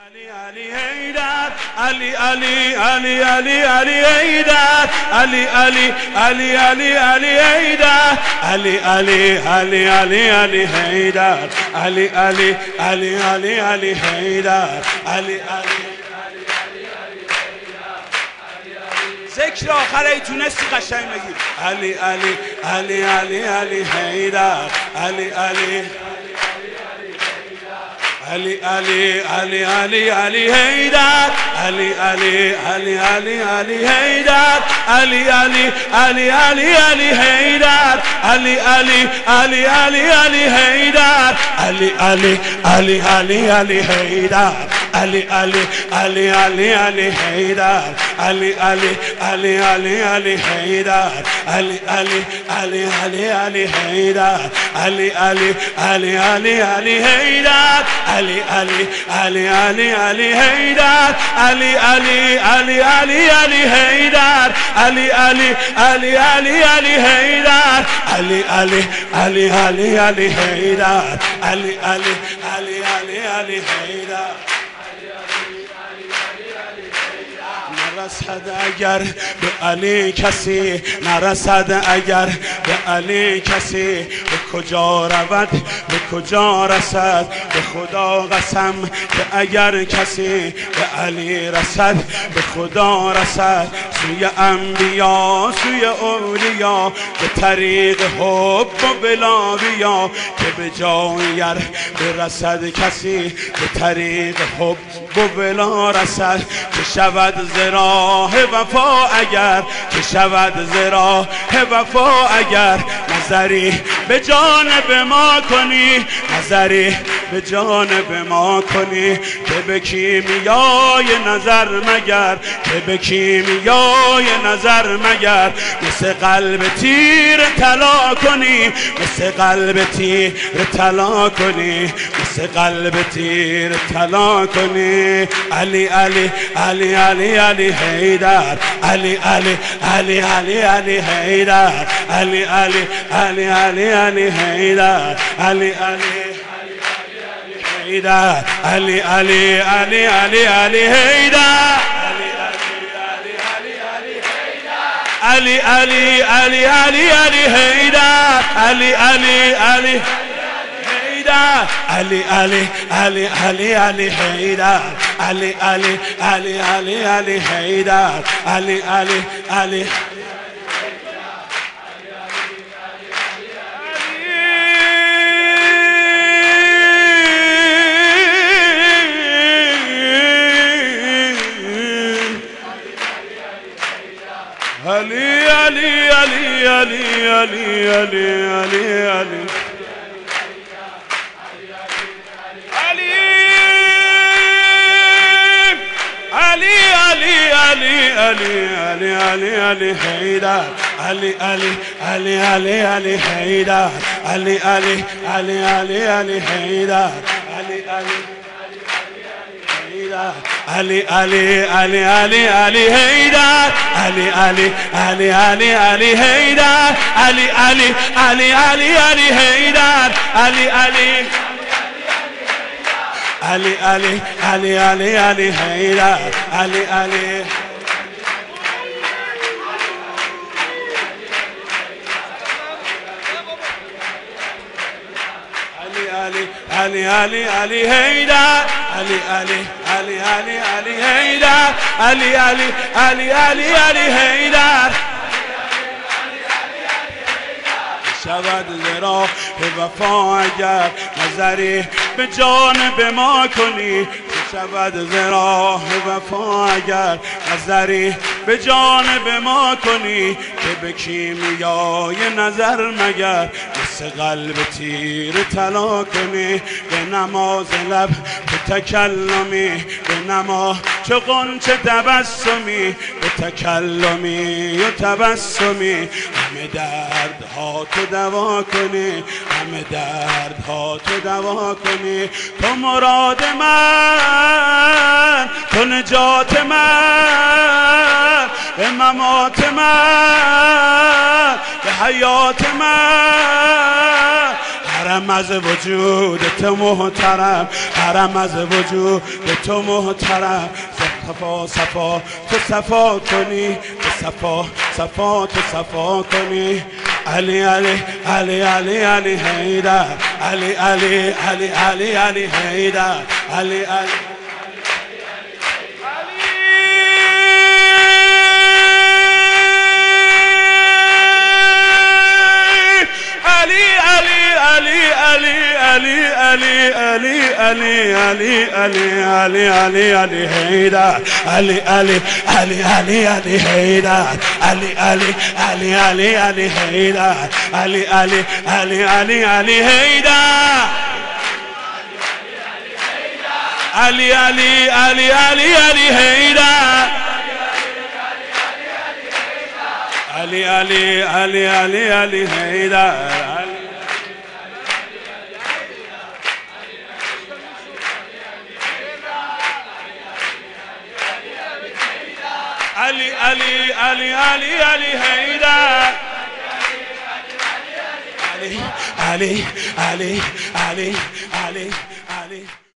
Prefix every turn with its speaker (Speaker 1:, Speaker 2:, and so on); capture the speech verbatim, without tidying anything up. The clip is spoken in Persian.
Speaker 1: علی حیدر علی علی علی علی علی حیدر علی علی علی علی علی حیدر علی علی علی علی علی حیدر علی علی علی علی علی حیدر علی علی ذکر آخر ای تونستی قشنگ بگی علی علی علی علی علی حیدر علی علی علی علی علی علی علی حیدر علی علی علی علی علی حیدر علی علی علی علی علی حیدر علی علی علی علی علی حیدر علی علی علی علی علی حیدر علی علی علی علی علی حیدر علی علی علی علی علی حیدر علی علی علی علی علی حیدر علی علی علی علی علی حیدر علی علی علی علی علی حیدر علی علی علی علی علی حیدر علی علی علی علی علی حیدر علی علی علی علی علی حیدر علی علی علی علی علی حیدر نرسد اگر به علی کسی نرسد اگر به علی کسی به کجا رود به کجا رسد به خدا قسم که اگر کسی به علی رسد به خدا رسد سوی انبیا سوی اولیا به طریق حب و بلا بیا که به جایر برسد کسی به طریق حب و بلا رسد که شود راه وفا اگر که شود ز راه وفا اگر نظری به جانب ما کنی نظری به جانب ما کنی که به کیمیای نظر مگر که به کیمیای نظر مگر مثل قلب تیر طلا کنی مثل قلب تیر طلا کنی مثل قلب تیر طلا کنی علی علی علی علی علی حیدر علی علی علی علی علی حیدر علی علی علی علی علی حیدر علی علی حیدر علی علی علی علی علی حیدر علی علی علی علی علی حیدر علی علی علی علی علی علی علی علی حیدر علی علی علی علی علی حیدر علی علی علی علی علی علی علی علی علی علی علی علی علی علی حیدر علی علی علی علی علی حیدر علی علی علی علی علی حیدر علی علی علی علی علی علی حیدر علی علی علی علی علی حیدر علی علی علی علی علی حیدر علی علی علی علی علی علی علی حیدر علی علی علی علی علی حیدر علی علی علی علی علی حیدر علی علی علی علی علی حیدر شود ز راه وفا اگر نظری به جانب ما کنی شود ز راه وفا اگر نظری به جانب ما کنی که به کیمیای نظر مگر مثل قلب تیر طلا کنی به نماز لب به تکلمی به نما چه غنچه تبسمی به تکلمی و تبسمی همه دردها تو دوا کنی همه دردها تو دوا کنی تو مراد من تو نجات من به ممات من به حیات من هر حرم از وجود تو محترم، حرم از وجود تو محترم. صفا صفا تو صفا کنی، تو صفا صفا تو صفا کنی. علی علی علی علی علی حیدر، علی علی علی علی علی حیدر، علی علی علي علي علي علي علي علي علي علي علي هيدا علي علي علي علي علي هيدا علي علي علي علي علي هيدا علي علي علي علي علي هيدا علي علي علي علي علي هيدا علي علي علي علي علي هيدا علي علي علي علي علي هيدا علي علي علي علي علي علي